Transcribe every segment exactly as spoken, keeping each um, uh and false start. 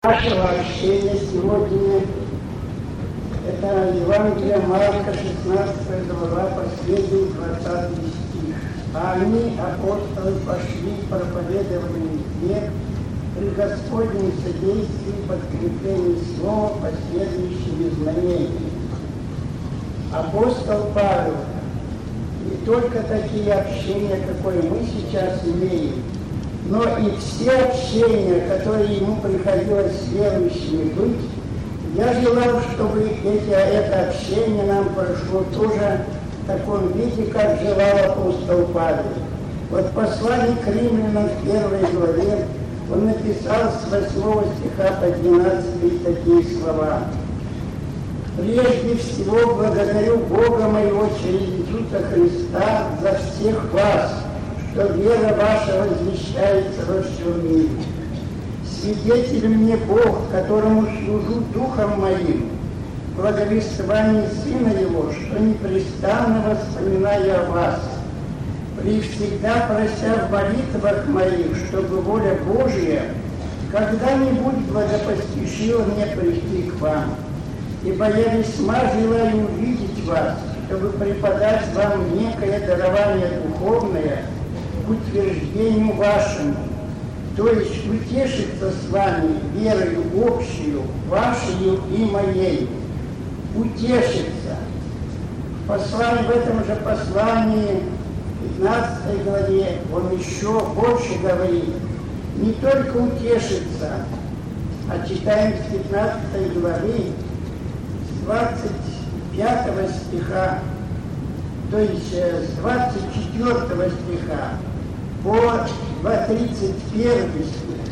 Нашего общения сегодня это Евангелие Марка, шестнадцатая глава, последний двадцатый стих. А они, апостолы, пошли, проповедовали везде, при Господнем содействии, подкреплении слова, последующими знамениями. Апостол Павел, не только такие общения, какое мы сейчас имеем, но и все общения, которые ему приходилось с верующими быть, я желал, чтобы эти, это общение нам прошло тоже в таком виде, как желал апостол Павел. Вот в послании к римлянам в первой главе он написал с восьмого стиха по двенадцатый такие слова. «Прежде всего благодарю Бога моего через Иисуса Христа за всех вас, что вера ваша возвещается во всем мире. Свидетель мне Бог, которому служу духом моим, в благовествовании Сына Его, что непрестанно воспоминаю о вас, превсегда прося в молитвах моих, чтобы воля Божия когда-нибудь благопоспешила мне прийти к вам. Ибо я весьма желаю увидеть вас, чтобы преподать вам некое дарование духовное, к утверждению вашему, то есть утешиться с вами верою общую, вашей и моей. Утешиться. В, послании, в этом же послании, в пятнадцатой главе, он еще больше говорит, не только утешиться, а читаем с пятнадцатой главы, с двадцать пятого стиха, то есть с двадцать четвёртого стиха, по тридцать первый стих.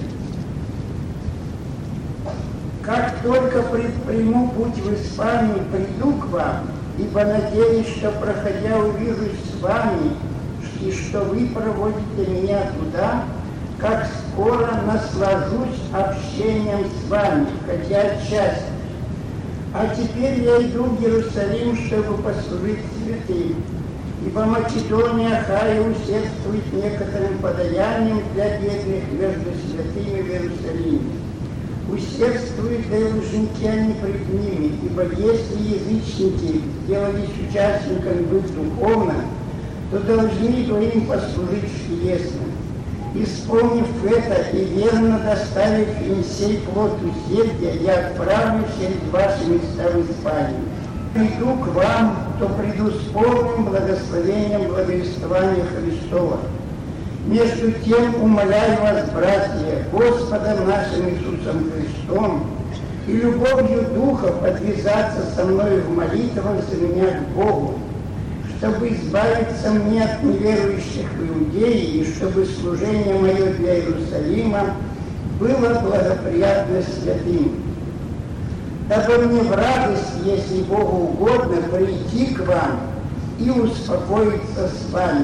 «Как только приму путь в Испанию, приду к вам, ибо надеюсь, что, проходя, увижусь с вами, и что вы проводите меня туда, как скоро наслажусь общением с вами, хотя отчасти. А теперь я иду в Иерусалим, чтобы послужить святым, ибо Македония, Ахайя усердствует некоторым подаянием для бедных между святыми в Иерусалиме. Усердствуют да и лжецы пред ними, ибо если язычники сделались участниками в их духовном, то должны им послужить чудесным. Исполнив это и верно доставив им сей плод усердия, я отправлюсь через ваши места в Испанию. Приду к вам, то приду с полным благословением благовествования Христова. Между тем умоляю вас, братья, Господом нашим Иисусом Христом и любовью Духа подвязаться со мной в молитвах за меня к Богу, чтобы избавиться мне от неверующих в Иудеи, и чтобы служение мое для Иерусалима было благоприятно святым. Дабы мне в радость, если Богу угодно, прийти к вам и успокоиться с вами,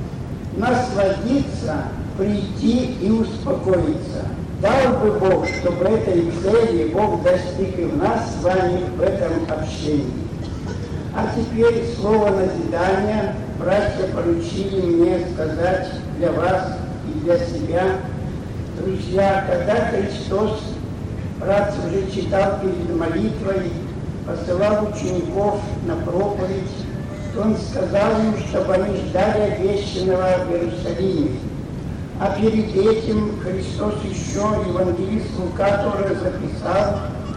насладиться, прийти и успокоиться. Дал бы Бог, чтобы этой цели Бог достиг и в нас с вами в этом общении. А теперь слово назидания братья поручили мне сказать для вас и для себя. Друзья, когда Христос, брат уже читал перед молитвой, посылал учеников на проповедь, то Он сказал им, чтобы они ждали обещанного в Иерусалиме. А перед этим Христос еще, евангелист Лука тоже записал,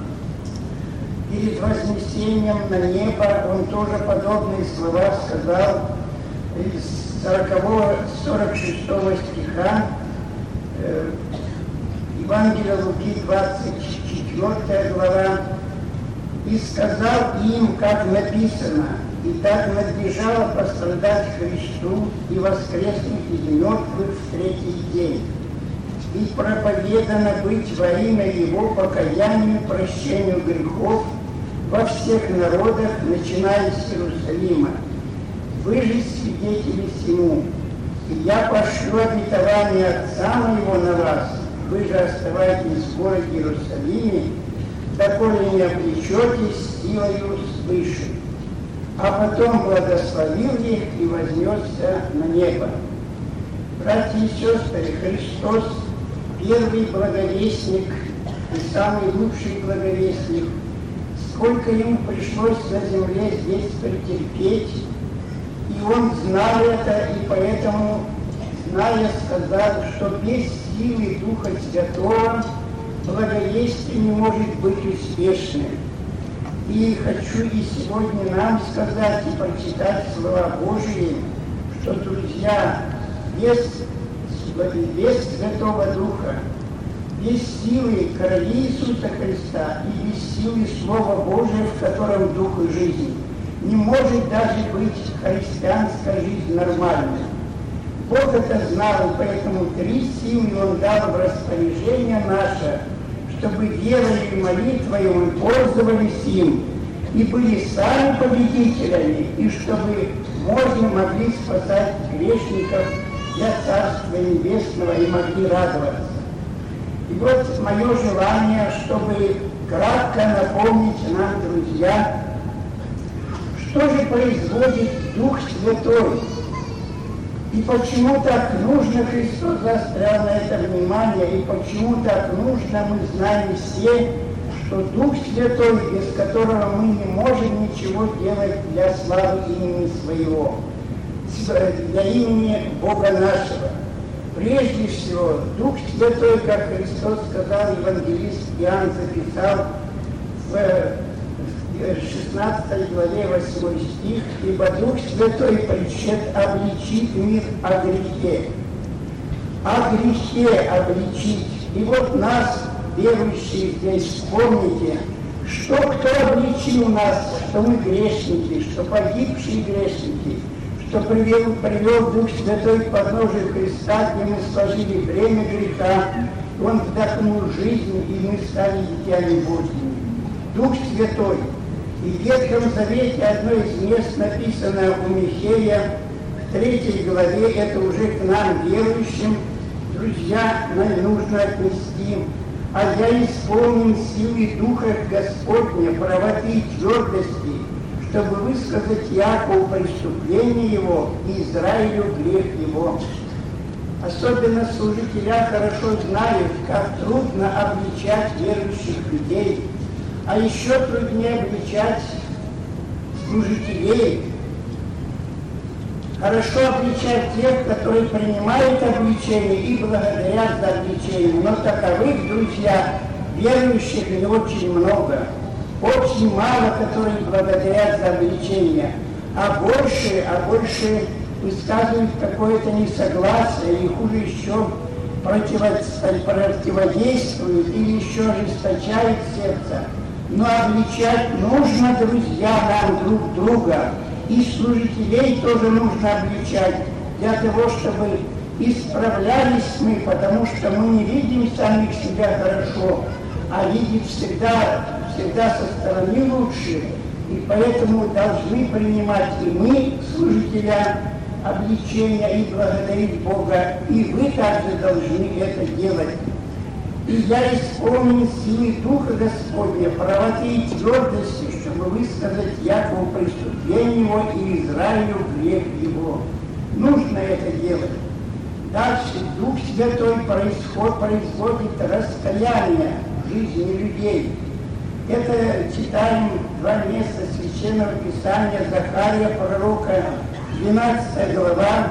перед вознесением на небо, он тоже подобные слова сказал из сорокового, сорок шестого стиха, э, Евангелия Луки, двадцать четвёртая глава, «И сказал им, как написано, и так надлежало пострадать Христу и воскреснуть из мертвых в третий день. И проповедано быть во имя Его покаянию, прощению грехов во всех народах, начиная с Иерусалима. Вы же свидетели всему. И я пошлю обетование Отца моего на вас. Вы же оставайтесь в городе Иерусалиме, доколе не облечетесь силою свыше». А потом благословил их и вознесся на небо. Братья и сестры, Христос, первый благовестник и самый лучший благовестник. Сколько ему пришлось на земле здесь претерпеть, и он знал это, и поэтому, зная, сказал, что без силы Духа Святого благовестие не может быть успешным. И хочу и сегодня нам сказать и прочитать слова Божьи, что, друзья, без, без Святого Духа, без силы крови Иисуса Христа и без силы Слова Божия, в котором Дух и жизнь, не может даже быть христианская жизнь нормальной. Бог это знал, и поэтому три силы Он дал в распоряжение наше, чтобы верой и молитвой мы пользовались им и были сами победителями, и чтобы можно могли спасать грешников для Царства Небесного и могли радоваться. И вот мое желание, чтобы кратко напомнить нам, друзья, что же производит Дух Святой, и почему так нужно, Христос заострял на это внимание, и почему так нужно, мы знаем все, что Дух Святой, без которого мы не можем ничего делать для славы имени Своего, для имени Бога нашего. Прежде всего, Дух Святой, как Христос сказал, евангелист Иоанн записал в шестнадцатой главе восьмой стих, «Ибо Дух Святой пришед обличить мир о грехе». О грехе обличить. И вот нас, верующие здесь, вспомните, что кто обличил нас, что мы грешники, что погибшие грешники, что привел, привел Дух Святой к подножию Христа, где мы сложили бремя греха, Он вдохнул жизнь, и мы стали детьми Божьими. Дух Святой. И в Ветхом Завете одно из мест написано у Михея, в третьей главе, это уже к нам, верующим, друзья, нам нужно отнести: «А я исполнен силой Духа Господня, правоты и твердости, чтобы высказать Якову преступление его и Израилю грех его». Особенно служителя хорошо знают, как трудно обличать верующих людей, а еще труднее обличать служителей. Хорошо обличать тех, которые принимают обличение и благодарят за обличение, но таковых, друзья, верующих не очень много. Очень мало, которые благодарят за обличение, а больше, а больше высказывают какое-то несогласие, и хуже еще противодействуют или еще ожесточают сердце. Но обличать нужно, друзья, нам друг друга, и служителей тоже нужно обличать, для того, чтобы исправлялись мы, потому что мы не видим самих себя хорошо, а видим всегда, всегда со стороны лучше, и поэтому должны принимать и мы, служителя, обличения и благодарить Бога, и вы также должны это делать. И я исполнен силы Духа Господня, правоты и твердости, чтобы высказать Якову преступление его и Израилю грех его. Нужно это делать. Дальше Дух Святой происход, производит раскаяние в жизни людей. Это читаем два места Священного Писания Захария, пророка, двенадцатая глава,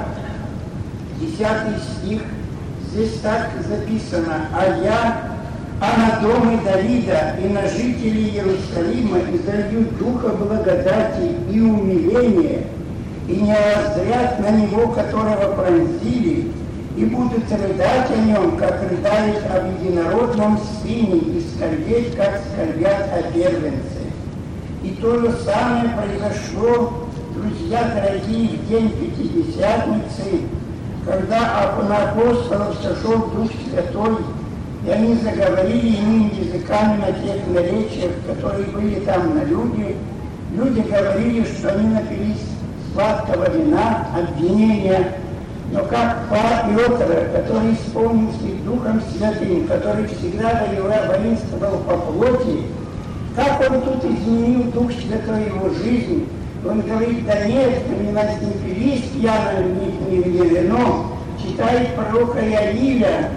десятый стих. Здесь так записано: «А я, а на доме Давида и на жителей Иерусалима изолью духа благодати и умиления, и не воззрят на него, которого пронзили, и будут рыдать о нем, как рыдают об единородном сыне, и скорбеть, как скорбят о первенце». И то же самое произошло, друзья дорогие, в день Пятидесятницы, когда на апостолов сошел Дух Святой, и они заговорили иными языками на тех наречиях, которые были там на люди. Люди говорили, что они напились сладкого вина, обвинения. Но как Петр, который исполнился Духом Святым, который всегда воинствовал по плоти, как он тут изменил Дух Святой его жизнь. Он говорит: да нет, мы не пились пьяно, не, не вино. Читает пророка Иаиля,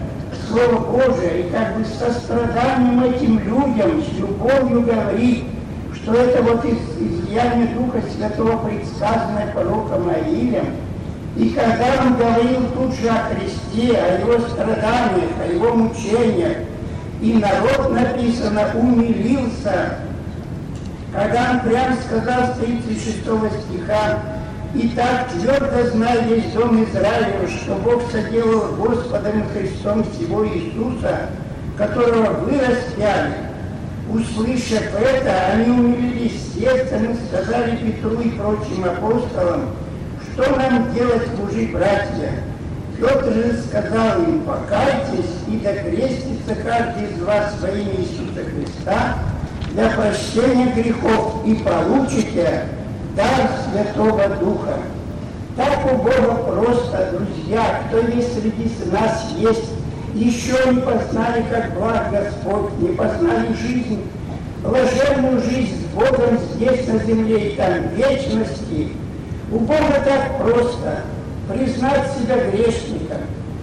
Слово Божие и как бы с состраданием этим людям, с любовью говорит, что это вот из излияния Духа Святого, предсказанное пророком Иаилем. И когда он говорил тут же о Христе, о его страданиях, о его мучениях, и народ, написано, умилился, когда он прямо сказал с тридцать шестого стиха: «И так твердо знай весь дом Израилев, что Бог соделал Господом и Христом всего Иисуса, которого вы распяли». Услышав это, они умилились сердцем и сказали Петру и прочим апостолам: «Что нам делать, мужи, братья?» Петр же сказал им: «Покайтесь и докрестится каждый из вас во имя Иисуса Христа для прощения грехов, и получите дар Святого Духа». Так у Бога просто, друзья, кто есть среди нас есть, еще не познали, как благ Господь, не познали жизнь, блаженную жизнь с Богом здесь на земле и там в вечности. У Бога так просто признать себя грешником,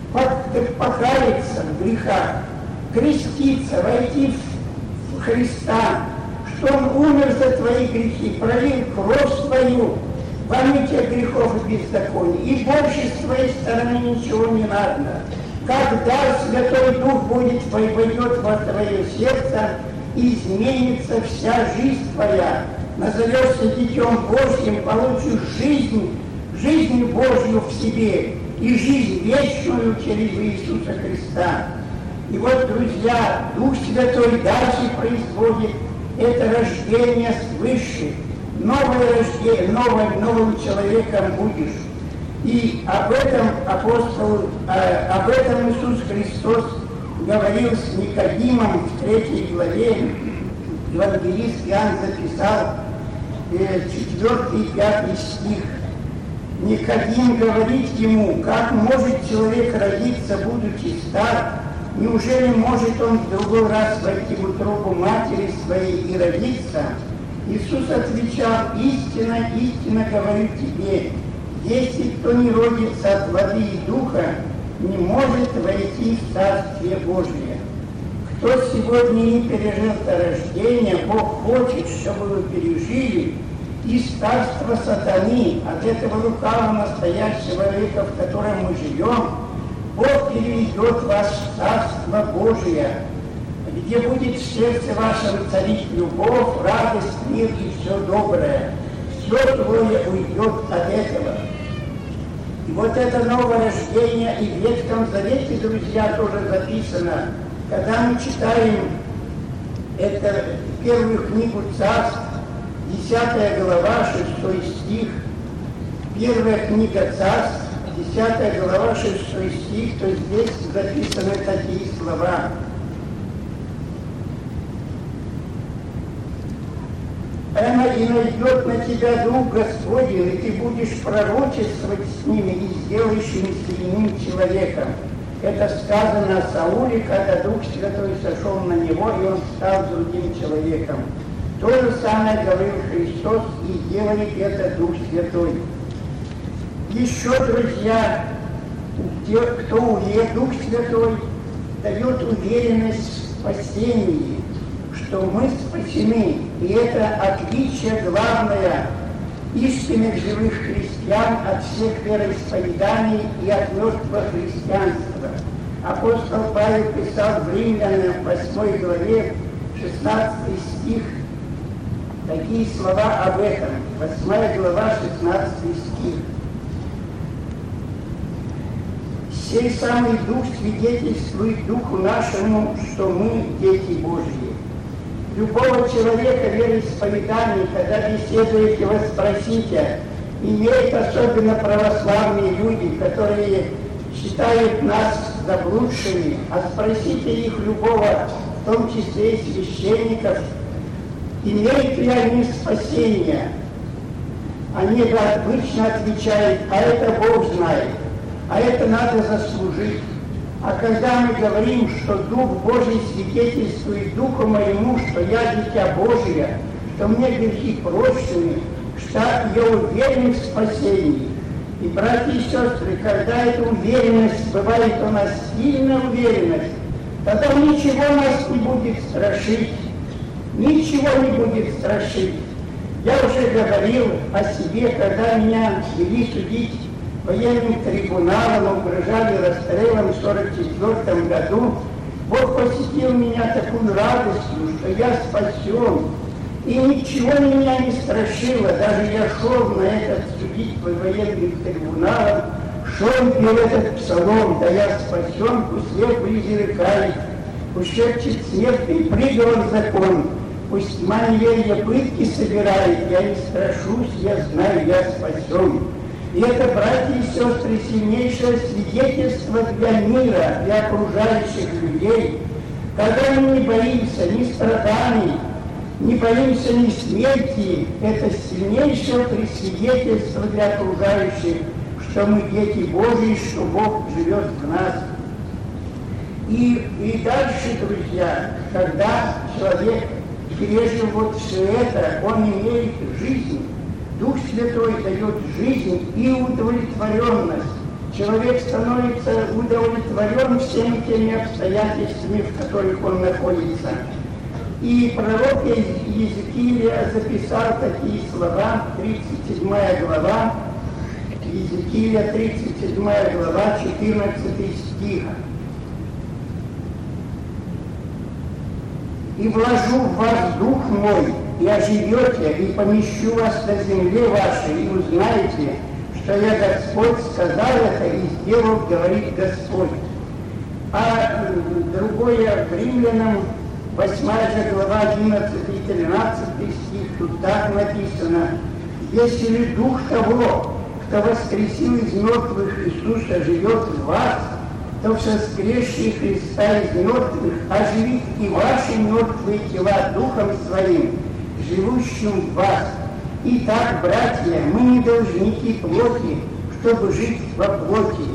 покаяться в грехах, креститься, войти в Христа, что Он умер за твои грехи, пролил кровь свою во мытье грехов и беззаконий, и больше с твоей стороны ничего не надо. Когда Святой Дух будет, войдет во твое сердце, изменится вся жизнь твоя, назовешься Детем Божьим, получишь жизнь, жизнь Божью в себе и жизнь вечную через Иисуса Христа. И вот, друзья, Дух Святой дальше производит это рождение свыше, новое рождение, новым, новым человеком будешь. И об этом апостол, э, об этом Иисус Христос говорил с Никодимом в третьей главе. Евангелист Иоанн записал э, четвертый и пятый стих. Никодим говорит ему: «Как может человек родиться, будучи стар? Неужели может он в другой раз войти в утробу матери своей и родиться?» Иисус отвечал: «Истинно, истинно говорю тебе, если кто не родится от воды и духа, не может войти в Царствие Божие». Кто сегодня не пережил это рождение, Бог хочет, чтобы вы пережили из царства сатаны, от этого лукавого настоящего века, в котором мы живем. Бог переведет вас в Царство Божие, где будет в сердце вашем царить любовь, радость, мир и все доброе. Все твое уйдет от этого. И вот это новое рождение и в Ветхом Завете, друзья, тоже записано. Когда мы читаем это, первую книгу Царств, десятая глава, шестой стих, первая книга Царств, десятая глава, шестой стих, то здесь записаны такие слова. Она и найдет на тебя Дух Господень, и ты будешь пророчествовать с ними, и сделаешь им сильным человеком. Это сказано о Сауле, когда Дух Святой сошел на него, и он стал другим человеком. То же самое говорил Христос, и делает это Дух Святой. Еще, друзья, те, кто уверен, Дух Святой дает уверенность в спасении, что мы спасены, и это отличие главное истинных живых христиан от всех вероисповеданий и от мертвого христианства. Апостол Павел писал в Римлянам восьмой главе, шестнадцатый стих, такие слова об этом. восьмая глава, шестнадцатый стих. «Сей самый Дух свидетельствует Духу нашему, что мы дети Божьи». Любого человека вероисповедания, когда беседуете, вы спросите, имеют особенно православные люди, которые считают нас заблудшими, а спросите их любого, в том числе и священников, имеют ли они спасение. Они обычно отвечают: а это Бог знает, а это надо заслужить. А когда мы говорим, что Дух Божий свидетельствует Духу моему, что я дитя Божие, что мне грехи прощены, что я уверен в спасении, И, братья и сестры, когда эта уверенность, бывает у нас сильная уверенность, тогда ничего нас не будет страшить. Ничего не будет страшить. Я уже говорил о себе, когда меня вели судить военным трибуналом, угрожали расстрелом в сорок четвёртом году. Бог посетил меня такую радостью, что я спасен. И ничего меня не страшило. Даже я шел на этот судить по военным трибуналам, шел пел этот псалом: да я спасен, пусть век призеркает, пусть шепчет смертный приговор закон, пусть тьма неверия пытки собирает, я не страшусь, я знаю, я спасен. И это, братья и сестры, сильнейшее свидетельство для мира, для окружающих людей. Когда мы не боимся ни страданий, не боимся ни смерти, это сильнейшее пресвидетельство для окружающих, что мы дети Божьи, что Бог живет в нас. И, и дальше, друзья, когда человек пережил вот все это, он имеет жизнь. Дух Святой дает жизнь и удовлетворенность. Человек становится удовлетворен всеми теми обстоятельствами, в которых он находится. И пророк Иезекииля записал такие слова, тридцать седьмая глава, Иезекииля, тридцать седьмая глава, четырнадцатый стих. «И вложу в вас дух мой, и оживете, и помещу вас на земле вашей, и узнаете, что я Господь сказал это и сделал, говорит Господь». А другое в Римлянам, восьмая же глава, одиннадцатый и тринадцатый стих, тут так написано: «Если дух того, кто воскресил из мертвых Иисуса, живет в вас, то воскресший Христа из мертвых оживит и ваши мертвые тела духом своим, живущим в вас. Итак, братья, мы не должники плоти, чтобы жить во плоти».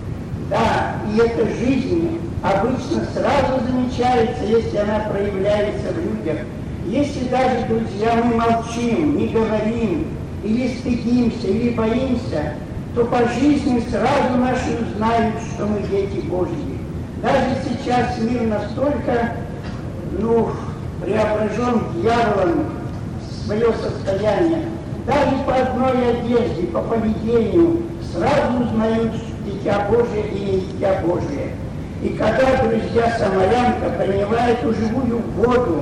Да, и эта жизнь обычно сразу замечается, если она проявляется в людях. Если даже, друзья, мы молчим, не говорим, или стыдимся, или боимся, то по жизни сразу наши узнают, что мы дети Божьи. Даже сейчас мир настолько, ну, преображен дьяволом в свое состояние. Даже по одной одежде, по поведению сразу узнают дитя Божие и не дитя Божие. И когда, друзья, самарянка приняла эту живую воду,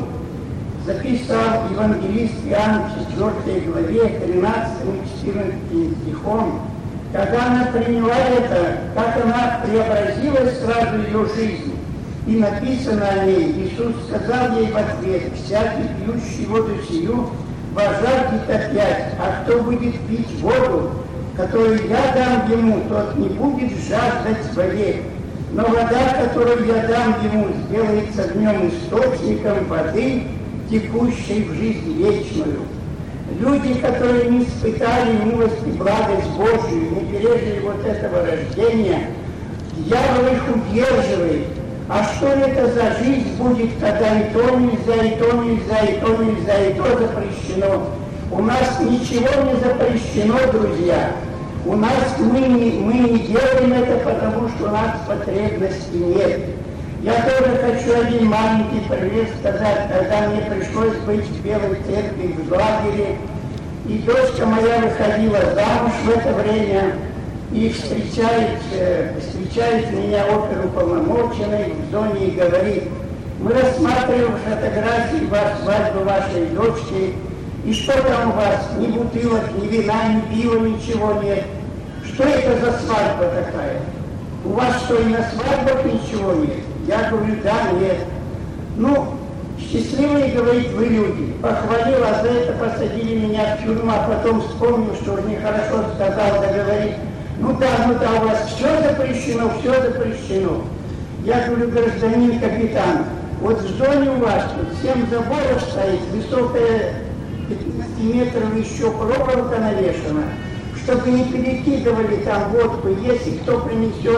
записал евангелист Иоанн в четвёртой главе, тринадцатым и четырнадцатым стихом, когда она приняла это, как она преобразилась сразу ее жизнь. И написано о ней: Иисус сказал ей в ответ: «Всякий, пьющий воду сию, возжаждет опять, а кто будет пить воду, которую я дам ему, тот не будет жаждать вовек. Но вода, которую я дам ему, сделается в нем источником воды, текущей в жизнь вечную». Люди, которые не испытали милость и благость Божию, не пережили вот этого рождения, дьявол их удерживает. А что это за жизнь будет, когда и то нельзя, и то нельзя, и то нельзя, и то запрещено? У нас ничего не запрещено, друзья. У нас мы не, мы не делаем это, потому что у нас потребности нет. Я тоже хочу один маленький пример сказать, когда мне пришлось быть в Белой церкви в лагере, и дочка моя выходила замуж в это время, и встречает, встречает меня оперуполномоченный в зоне и говорит: «Мы рассматриваем фотографии вас, свадьбы вашей дочки, и что там у вас? Ни бутылок, ни вина, ни пива, ничего нет. Что это за свадьба такая? У вас что, и на свадьбах ничего нет?» Я говорю: «Да, нет». «Ну, счастливые, говорит, вы люди». Похвалил, а за это посадили меня в тюрьму, а потом вспомнил, что уже нехорошо сказал, да говорит: «Ну да, ну да, у вас все запрещено, все запрещено». Я говорю: «Гражданин капитан, вот в зоне у вас тут семь заборов стоит, высокая пятнадцать метров еще проволока навешана, чтобы не перекидывали там водку, если кто принесет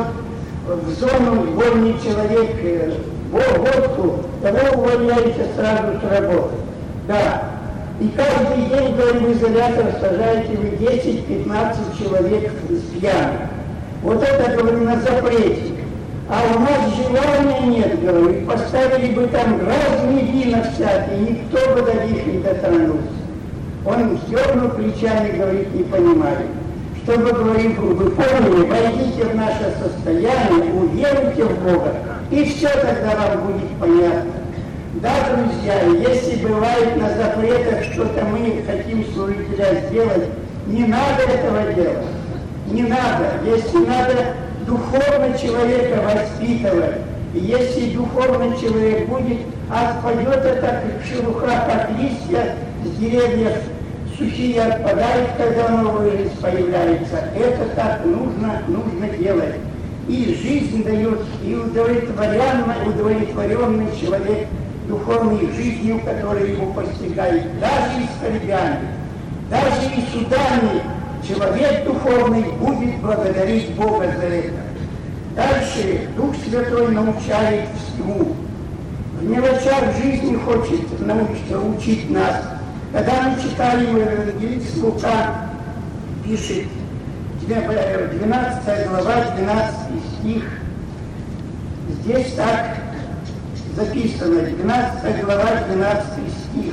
в зону вольный человек водку, того увольняете сразу с работы». Да. И каждый день, говорим, в изолятор сажаете вы десять-пятнадцать человек с пьяных. Вот это, говорю, на запрете. А у нас желания нет, говорю, и поставили бы там разные вина всякие, никто бы до них не дотронулся. Он дернул плечами, говорит, не понимаю. Чтобы, говорит, вы поняли, войдите в наше состояние, уверуйте в Бога, и все тогда вам будет понятно. Да, друзья, если бывает на запретах что-то мы хотим служителя сделать, не надо этого делать. Не надо. Если надо духовно человека воспитывать, и если духовный человек будет, отпадет это как шелуха, как листья с деревьев, сухие отпадают, когда новая жизнь появляется. Это так нужно, нужно делать. И жизнь дает, и удовлетворенный, удовлетворенный человек духовной жизнью, которая его постигает, даже и скорбями, даже и судами, человек духовный будет благодарить Бога за это. Дальше Дух Святой научает всему. В мелочах жизни хочет научиться, учить нас. Когда мы читаем Евангелие Лука, пишет двенадцатая глава, двенадцатый стих, здесь так записано, двенадцатая глава, двенадцатый стих.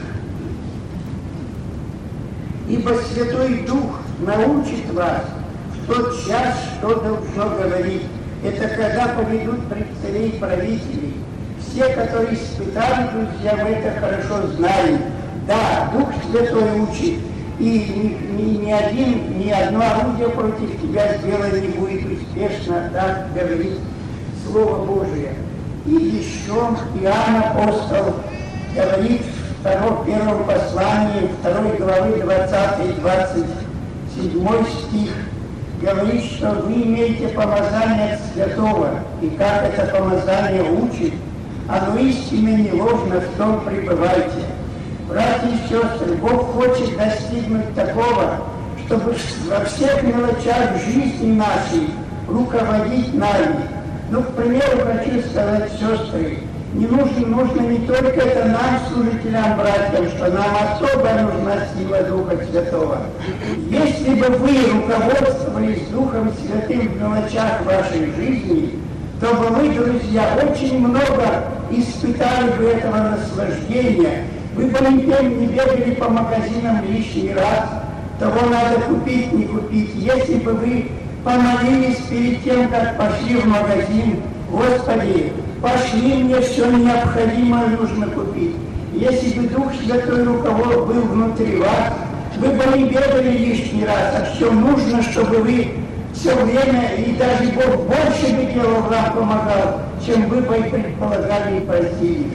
«Ибо Святой Дух научит вас в тот час, что должно говорить». Это когда поведут пред царей правителей. Все, которые испытали, друзья, мы это хорошо знаем. Да, Дух Святой учит, и ни, ни, ни один, ни одно орудие против тебя сделано не будет успешно, так говорит Слово Божие. И еще Иоанн Апостол говорит в втором, первом послании, второй главы, двадцатый двадцать седьмой стих, говорит, что вы имеете помазание от Святого, и как это помазание учит, оно истинно не ложно, в том пребывайте. Братья и сестры, Бог хочет достигнуть такого, чтобы во всех мелочах жизни нашей руководить нами. Ну, к примеру, хочу сказать, сестры, не нужно, нужно не только это нам, служителям, братьям, что нам особо нужна сила Духа Святого. Если бы вы руководствовались Духом Святым в мелочах вашей жизни, то бы мы, друзья, очень много испытали бы этого наслаждения. Вы бы не бегали по магазинам лишний раз, того надо купить, не купить. Если бы вы помолились перед тем, как пошли в магазин, Господи, пошли, мне все необходимое нужно купить. Если бы Дух Святой руководил был внутри вас, вы бы не бегали лишний раз, а все нужно, чтобы вы все время, и даже Бог больше бы делал вам помогал, чем вы бы предполагали и просили.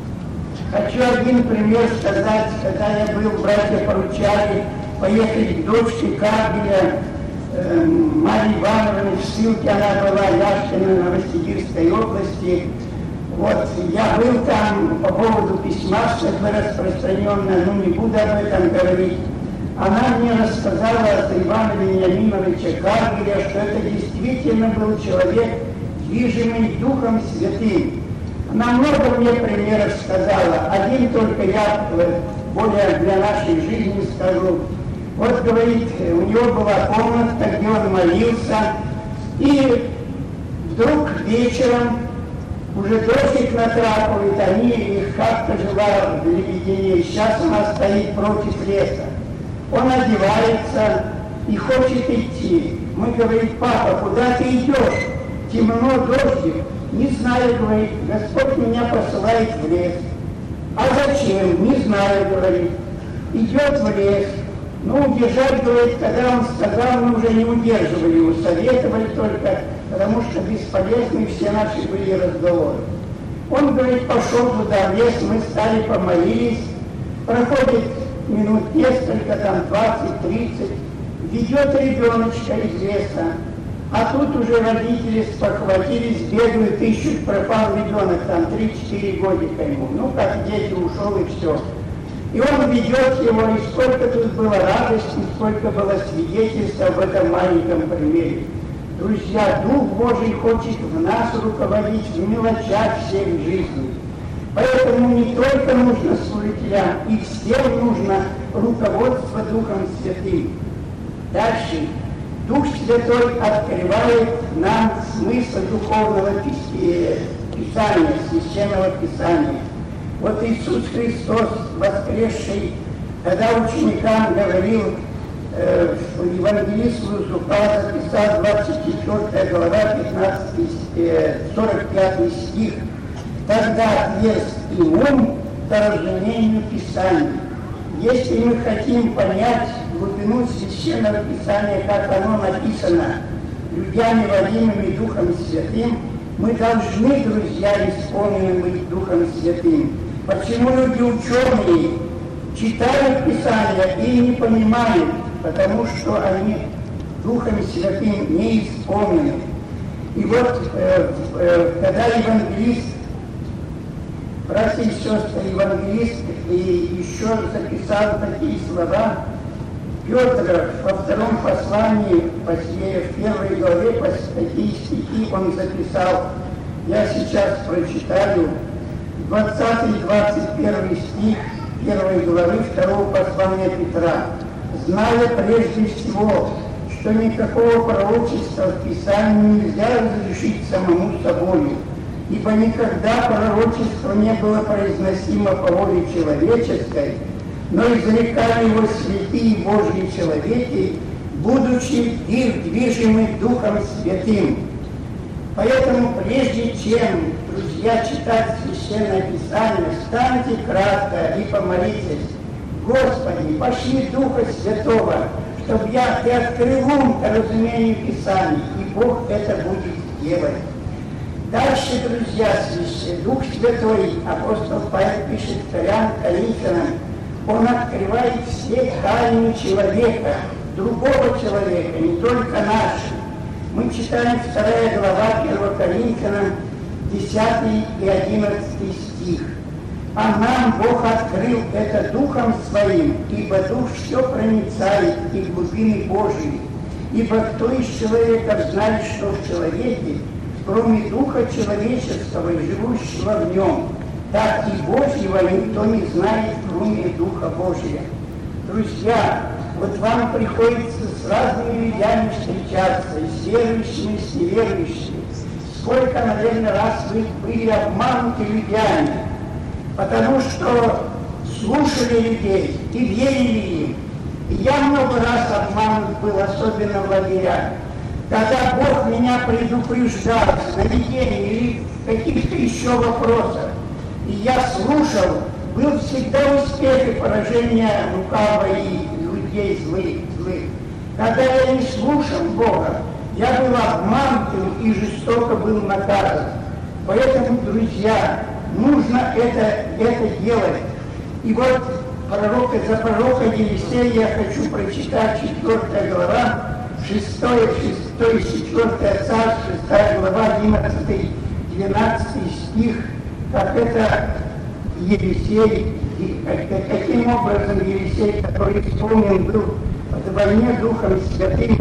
Хочу один пример сказать, когда я был, братья поручали поехать к дочке Каргеля, э, Марии Ивановны в ссылке, она была Яшкина, Новосибирской области. Вот, я был там по поводу письма, что-то распространенное, но не буду об этом говорить. Она мне рассказала от Ивана Вениаминовича Каргеля, что это действительно был человек, движимый Духом Святым. Она много мне примеров сказала. Один только я более для нашей жизни скажу. Вот, говорит, у него была комната, где он молился, и вдруг вечером уже дождик накрапывает, они их как-то жила в Лебедине, сейчас она стоит против леса. Он одевается и хочет идти. Мы говорим: папа, куда ты идешь? Темно, дождик. Не знаю, говорит, Господь меня посылает в лес. А зачем? Не знаю, говорит. Идет в лес. Ну, удержать, говорит, когда он сказал, мы уже не удерживали его, советовали только, потому что бесполезны все наши были разговоры. Он, говорит, пошел туда в лес, мы стали, помолились. Проходит минут несколько, там двадцать-тридцать, ведет ребеночка из леса. А тут уже родители спохватились, бегают, ищут, пропал ребенок, там три-четыре годика ему. Ну, как дети, ушел и все. И он ведет его, и сколько тут было радости, сколько было свидетельств об этом маленьком примере. Друзья, Дух Божий хочет в нас руководить в мелочах всех жизней. Поэтому не только нужно служителям, и всем нужно руководство Духом Святым. Дальше. Дух Святой открывает нам смысл духовного Писания, Священного Писания. Вот Иисус Христос, воскресший, когда ученикам говорил, э, евангелист Лука записал двадцать четвёртая глава, пятнадцатый, э, сорок пятый стих, «Тогда отверз им ум к разумению Писания». Если мы хотим понять глубину Священного Писания, как оно написано людьми, водимыми Духом Святым, мы должны, друзья, исполнены быть Духом Святым. Почему люди ученые читают Писание и не понимают? Потому что они Духом Святым не исполнены. И вот, э, э, когда евангелист, братья и сестры, евангелист и еще записал такие слова, Петр во втором послании, в первой главе, такие стихи он записал. Я сейчас прочитаю двадцатый двадцать первый стих первой главы второго послания Петра. «Зная прежде всего, что никакого пророчества в Писании нельзя разрешить самому собою, ибо никогда пророчество не было произносимо по воле человеческой, но изрекали его святые Божьи человеки, будучи их движимы Духом Святым». Поэтому прежде чем, друзья, читать Священное Писание, встаньте кратко и помолитесь: «Господи, пошли Духа Святого, чтобы я Ты открыл ум к разумению Писаний», и Бог это будет делать. Дальше, друзья, Дух Святой, апостол Павел пишет царям Коринфянам, он открывает все тайны человека, другого человека, не только наши. Мы читаем вторая глава первого Коринфянам, десятый и одиннадцатый стих. «А нам Бог открыл это Духом Своим, ибо Дух все проницает и глубины Божьи. Ибо кто из человека знает, что в человеке, кроме Духа человеческого и живущего в нем, так и Божьего никто не знает, кроме Духа Божия». Друзья, вот вам приходится с разными людьми встречаться, и с верующими, и с неверующими. Сколько, наверное, раз вы были обмануты людьми, потому что слушали людей и верили им. И я много раз обманут был, особенно в лагерях. Когда Бог меня предупреждал в сновидении или в каких-то еще вопросах, и я слушал, был всегда успех и поражение лукавого и людей злых, злых. Когда я не слушал Бога, я был обманутым и жестоко был наказан. Поэтому, друзья, нужно это, это делать. И вот пророка, за пророка Елисея я хочу прочитать четвёртая глава, шестое, шестое, четвёртое царство, шестая глава, одиннадцатый, двенадцатый стих, как это Елисей, каким образом Елисей, который исполнен был в войне Духом Святым,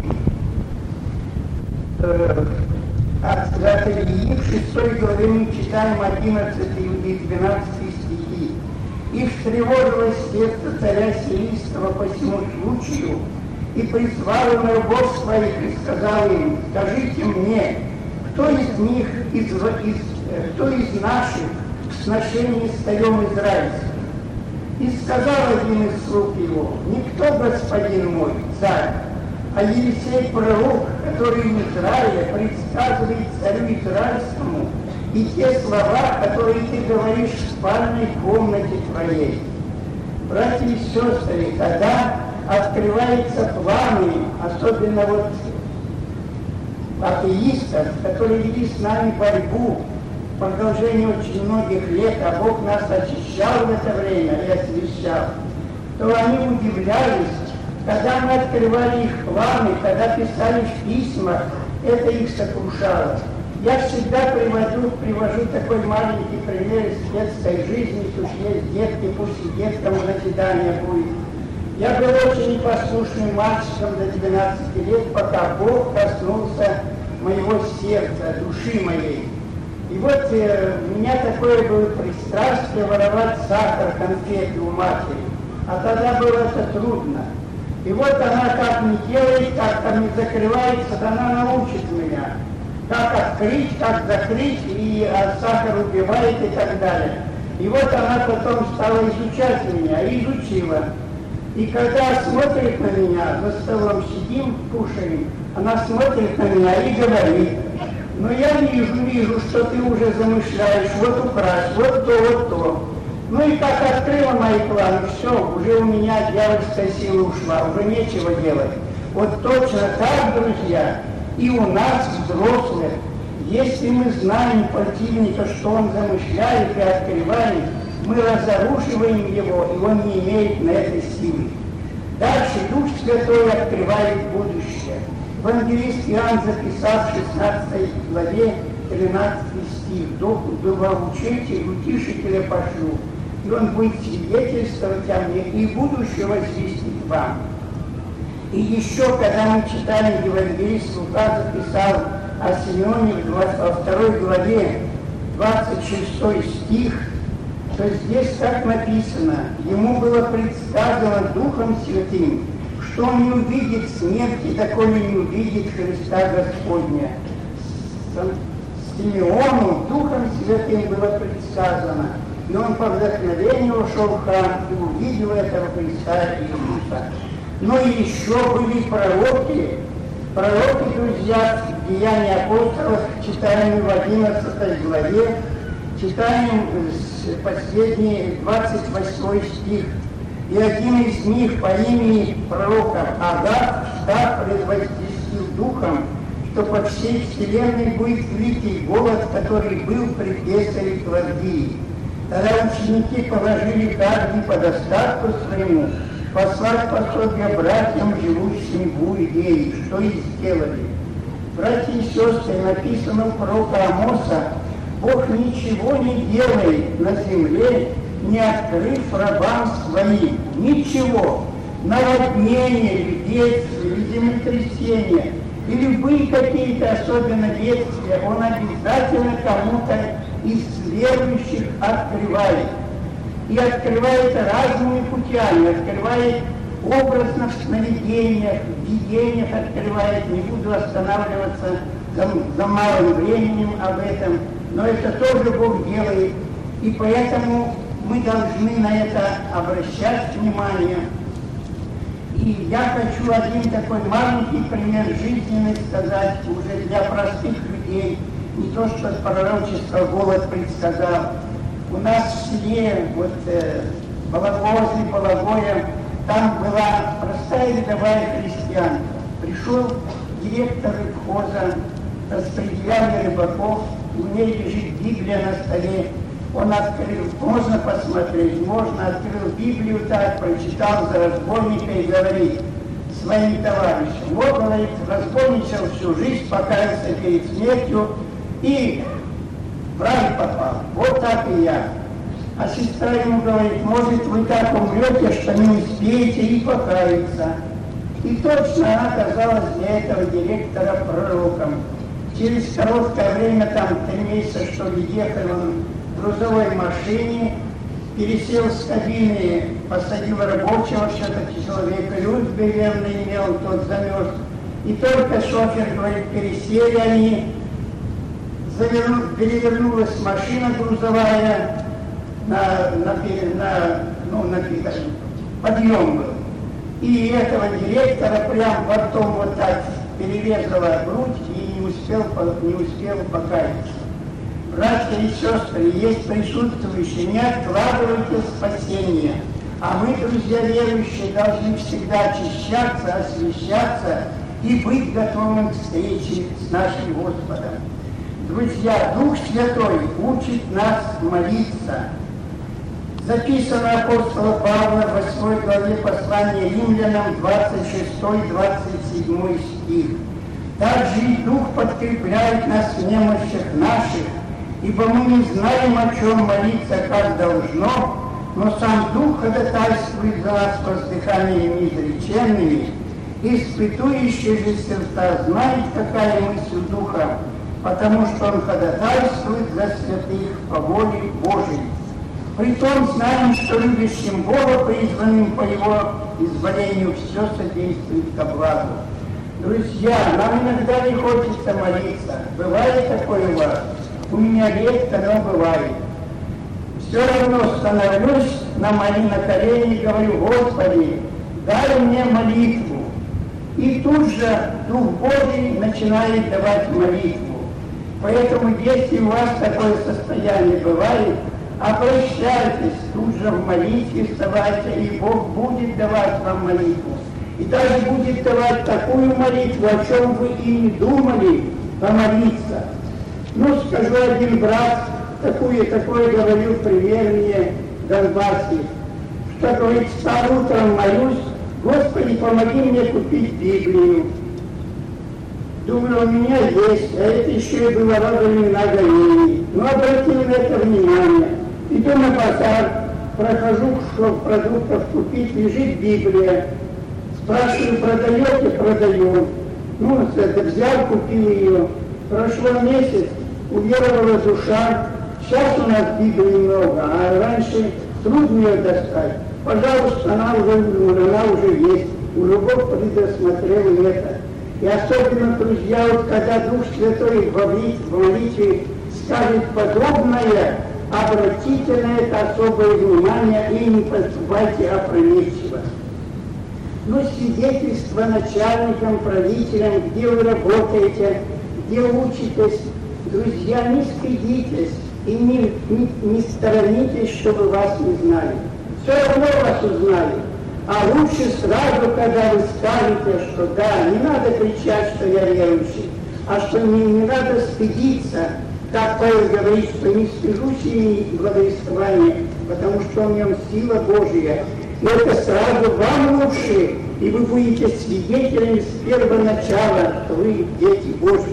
э, от Ильи в шестой главе мы читаем одиннадцатый и двенадцатый стихи. «И встревожилось сердце царя сирийского по всему случаю, и призвал он рабов своих и сказал им: скажите мне, кто из них, из, из, кто из наших в сношении с царем Израильским? И сказал один из слуг его: никто, господин мой, царь, а Елисей пророк, который в Израиле предсказывает царю Израильскому и те слова, которые ты говоришь в спальной комнате твоей». Братья и сестры, когда открываются планы, особенно вот атеистов, которые вели с нами борьбу в продолжении очень многих лет, а Бог нас очищал в это время и освящал, то они удивлялись, когда мы открывали их планы, когда писали в письмах, это их сокрушало. Я всегда привожу, привожу такой маленький пример из детской жизни, тут есть детки, пусть и деткам назидание будет. Я был очень непослушным мальчиком до двенадцати лет, пока Бог коснулся моего сердца, души моей. И вот э, у меня такое было пристрастие воровать сахар, конфеты у матери. А тогда было это трудно. И вот она как не делает, как там не закрывается, она научит меня. Как открыть, как закрыть, и а сахар убивает и так далее. И вот она потом стала изучать меня, и изучила. И когда смотрит на меня, за столом сидим, кушаем, она смотрит на меня и говорит: ну я вижу, вижу, что ты уже замышляешь, вот украсть, вот то, вот то. Ну и как открыла мои планы, все, уже у меня дьявольская сила ушла, уже нечего делать. Вот точно так, друзья, и у нас, взрослых, если мы знаем противника, что он замышляет, и открываем, мы разоруживаем его, и он не имеет на это силы. Дальше Дух Святой открывает будущее. Евангелист Иоанн записал в шестнадцатой главе тринадцатый стих: «Довоучитель, утешителя пошлю, и он будет свидетельствовать о мне, и будущее возвестит вам». И еще, когда мы читали, евангелист Лука записал о Симеоне во второй главе, двадцать шестой стих, то здесь так написано: ему было предсказано Духом Святым, что он не увидит смерти, доколе не увидит Христа Господня. Симеону Духом Святым было предсказано, и он по вдохновению ушел в храм и увидел этого Христа Иисуса. Но и еще были пророки, пророки, друзья, в Деяниях апостолов, читаем в одиннадцатой главе, читаем последний двадцать восьмой стих. И один из них по имени пророка Агав, встав, предвозвестил духом, что по всей вселенной будет великий голод, который был при кесаре Клавдии. Тогда ученики положили каждый по достатку своему послать пособие братьям, живущим в Иудее, что и сделали. Братья и сестры, написано у пророка Амоса: Бог ничего не делает на земле, не открыв рабам своим. Ничего. Наводнение, или бедствие, или землетрясение, и любые какие-то особенно бедствия, он обязательно кому-то из верующих открывает. И открывает разными путями, открывает образно в сновидениях, в видениях открывает. Не буду останавливаться за, за малым временем об этом, но это тоже Бог делает. И поэтому мы должны на это обращать внимание. И я хочу один такой маленький пример жизненный сказать уже для простых людей. Не то, что пророчество голод предсказал. У нас в селе, вот э, возле Балагоя, там была простая рядовая крестьянка. Пришел директор рыбхоза, распределяли рыбаков, у нее лежит Библия на столе. Он открыл, можно посмотреть, можно, открыл Библию так, прочитал за разбойника и говорит своим товарищам: вот, говорит, разбойничал всю жизнь, покаялся перед смертью и в рай попал. Вот так и я. А сестра ему говорит: может, вы так умрете, что не успеете и покаяться. И точно она оказалась для этого директора пророком. Через короткое время, там три месяца, что ли, ехал он в грузовой машине, пересел с кабины, посадил рабочего, все-таки человека, люд беременный имел, тот замерз. И только шофер говорит, пересели они, заверну, перевернулась машина грузовая, на, на, на, ну, на подъем был. И этого директора прям потом вот так перерезала грудь и не успел, не успел покаяться. Братья и сестры, есть присутствующие, не откладывайте спасение. А мы, друзья верующие, должны всегда очищаться, освящаться и быть готовым к встрече с нашим Господом. Друзья, Дух Святой учит нас молиться. Записано апостола Павла в восьмой главе послания Римлянам, двадцать шестой двадцать седьмой стих. Также и Дух подкрепляет нас в немощах наших, ибо мы не знаем, о чем молиться, как должно, но сам Дух ходатайствует за нас воздыханиями изреченными, испытующий же сердца знает, какая мысль Духа, потому что он ходатайствует за святых по воле Божией. Притом знаем, что любящим Бога, призванным по Его изволению, все содействует ко благу. Друзья, нам иногда не хочется молиться. Бывает такое у вас? У меня редко, но бывает. Все равно становлюсь на, моли, на колени и говорю: Господи, дай мне молитву. И тут же Дух Божий начинает давать молитву. Поэтому, если у вас такое состояние бывает, обращайтесь тут же в молитве, вставайте, и Бог будет давать вам молитву. И даже будет давать такую молитву, о чем вы и не думали помолиться. Ну, скажу, один брат такое, такое говорил пример мне в Донбассе, что, говорит, встал утром, молюсь: Господи, помоги мне купить Библию. Думаю, у меня есть, а это еще и было во времена гонений. Но обратил на это внимание. Иду на базар, прохожу, что продуктов купить, лежит Библия. Спрашиваю, продаете? Продаем. Ну, это взял, купил ее. Прошло месяц, уверовала душа. Сейчас у нас Библии много, а раньше трудно ее достать. Пожалуйста, она уже, она уже есть. Уже Бог предусмотрел это. И особенно, друзья, вот когда Дух Святой в молитве скажет подобное, обратите на это особое внимание и не поступайте опрометчиво. Но свидетельство начальникам, правителям, где вы работаете, где учитесь, друзья, не стыдитесь и не, не, не сторонитесь, чтобы вас не знали. Все равно вас узнали. А лучше сразу, когда вы скажете, что да, не надо кричать, что я верующий, а что не, не надо стыдиться, как Павел говорит, что не стыжусь ими благовествования, потому что в нем сила Божия. И это сразу вам лучше, и вы будете свидетелями с первого начала, что вы дети Божьи.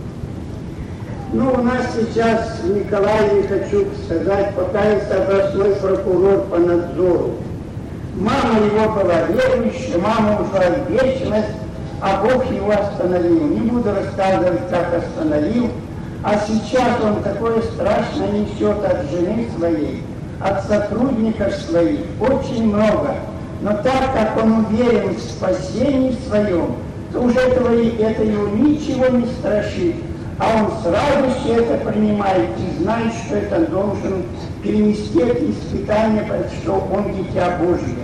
Ну, у нас сейчас в Николаеве, хочу сказать, покаялся областной прокурор по надзору. Мама его была верующая, мама ушла в вечность, а Бог его остановил. Не буду рассказывать, как остановил, а сейчас он такое страшное несет от жены своей, от сотрудников своих, очень много. Но так как он уверен в спасении своем, то уже этого, это его ничего не страшит. А он сразу все это принимает и знает, что это должен перенести это испытание, потому что он дитя Божье.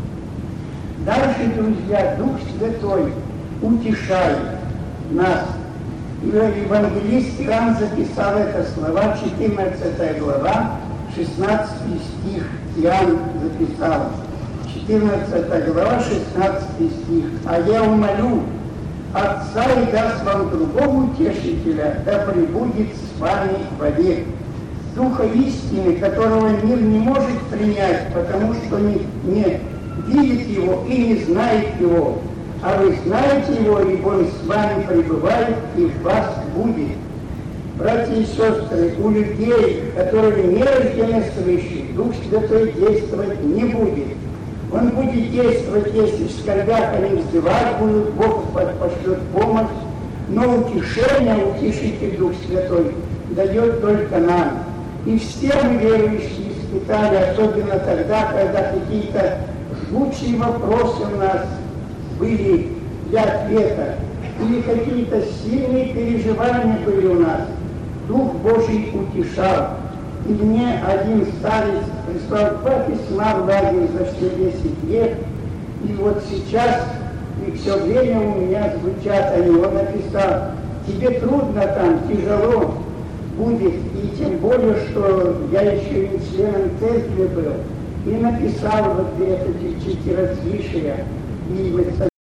Дальше, друзья, Дух Святой утешает нас. И евангелист Иоанн записал это слова, четырнадцатая глава, шестнадцатый стих Иоанн записал. четырнадцатая глава, шестнадцатый стих. «А я умолю Отца и даст вам другого утешителя, да пребудет с вами вовек, Духа истины, которого мир не может принять, потому что не, не видит его и не знает его. А вы знаете его, ибо он с вами пребывает и в вас будет». Братья и сестры, у людей, которые не рождены свыше, Дух Святой действовать не будет. Он будет действовать, если в скорбях они взывать будут, Бог пошлет помощь, но утешение, утешитель Дух Святой, дает только нам. И все мы, верующие, испытали, особенно тогда, когда какие-то жгучие вопросы у нас были для ответа, или какие-то сильные переживания были у нас. Дух Божий утешал. И мне один старец прислал два письма в лагерь за все десять лет, и вот сейчас, и все время у меня звучат они. Он написал: тебе трудно там, тяжело будет, и тем более, что я еще и членом церкви был, и написал вот это четверослишие, и